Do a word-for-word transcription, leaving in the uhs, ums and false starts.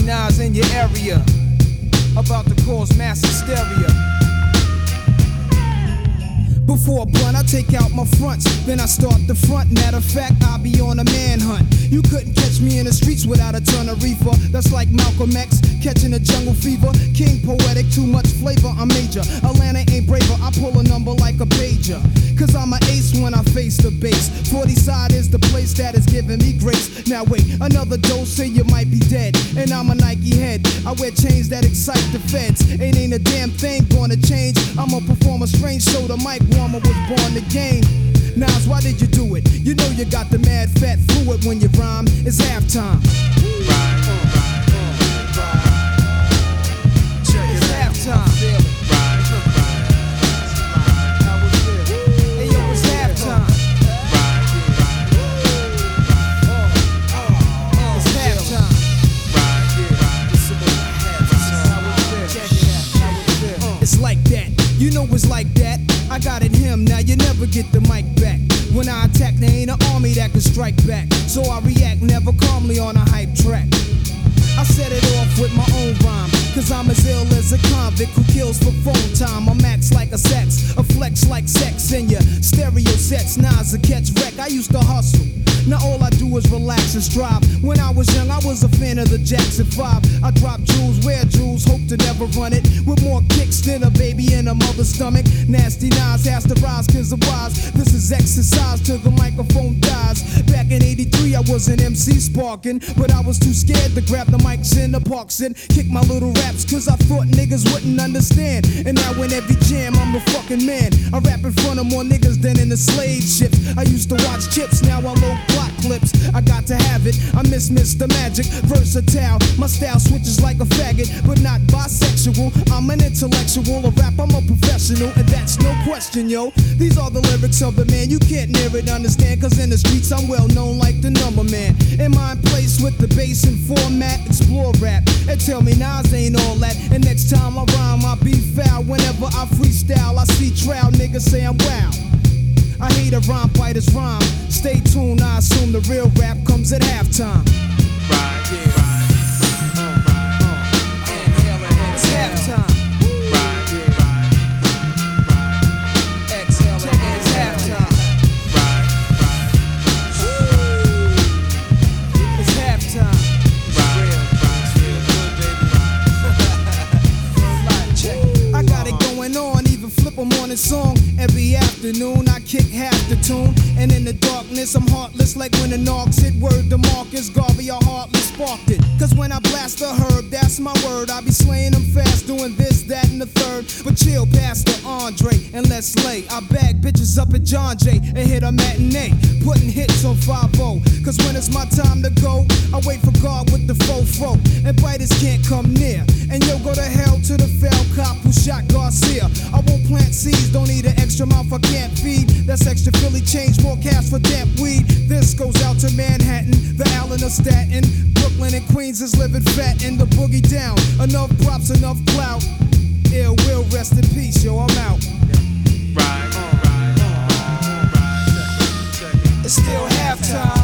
Nas in your area, about to cause mass hysteria. Before a blunt, I take out my fronts, then I start the front. Matter of fact, I'll be on a manhunt. You couldn't catch me in the streets without a ton of reefer. That's like Malcolm X catching a jungle fever. King poetic, too much flavor, I'm major. Atlanta ain't braver, I pull a number like a pager. Cause I'm an ace when I face the base. forty side is the place that is giving me grace. Now wait, another dose and you might be dead. And I'm a Nike head, I wear chains that excite the feds. Ain't ain't a damn thing gonna change. I'ma perform a strange show, the mic warmer was born to game. Nas, why did you do it? You know you got the mad fat fluid when you rhyme. It's halftime. Right, right, right. Check it's halftime. Hey yo, it's halftime. It's halftime. It's like that. You know it's like that. I got it him, now you never get the mic back. When I attack, there ain't an army that can strike back. So I react never calmly on a hype track. I set it off with my own rhyme, cause I'm as ill as a convict who kills for phone time. I'm max like a sex, a flex like sex in your stereo sets. Nas a catch wreck, I used to hustle. Now all I do is relax and strive. When I was young, I was a fan of the Jackson five. I drop jewels, wear jewels, hope to never run it. With more kicks than a baby in a mother's stomach. Nasty Nas has to rise cause of wise. This is exercise till the microphone dies. Back in eighty-three, I was an M C sparking, but I was too scared to grab the mics in the parks and kick my little raps cause I thought niggas wouldn't understand. And now in every jam, I'm the fucking man. I rap in front of more niggas than in the slave ships. I used to watch Chips, now I load plot clips. I got to have it, I miss Mister Magic. Versatile, my style switches like a faggot, but not bisexual. I'm an intellectual, a rap, I'm a professional, and that's no question, yo. These are the lyrics of the man, you can't near it understand, cause in the streets I'm well known like the number man. In my place with the bass and format, explore rap, and tell me Nas ain't all that. And next time I rhyme, I be foul. Whenever I freestyle, I see trial, niggas say I'm wow. I hate a rhyme fighter's rhyme. Stay tuned, I assume the real rap comes at halftime. Right, yeah, right. Uh, right, uh, uh, it's halftime. Right, yeah, right. Right. Exhale, check it, it's halftime. Right, right. Woo. It's halftime. Right, right. Feel good, baby. Check. I got it going on, even flip a morning song. Every afternoon I kick half the tune, and in the darkness I'm heartless like when the knocks hit. Word to Marcus Garvey, I hardly sparked it. Cause when I blast the herb, that's my word. I be slaying them fast, doing this, that, and the third. But chill, Pastor Andre, and let's lay. I bag bitches up at John Jay and hit a matinee, putting hits on five oh. Cause when it's my time to go, I wait for God with the fofo, and biters can't come near. And yo, go to hell to the fell cop who shot Garcia. I won't plant seeds, don't need an extra mouth I can't feed. That's extra Philly change, more cash for damp weed. This goes out to Manhattan, the Allen of Staten. Brooklyn and Queens is living fat in the boogie down. Enough props, enough clout. Ill will, rest in peace, yo, I'm out. Right, uh, right, uh, right. It's still halftime.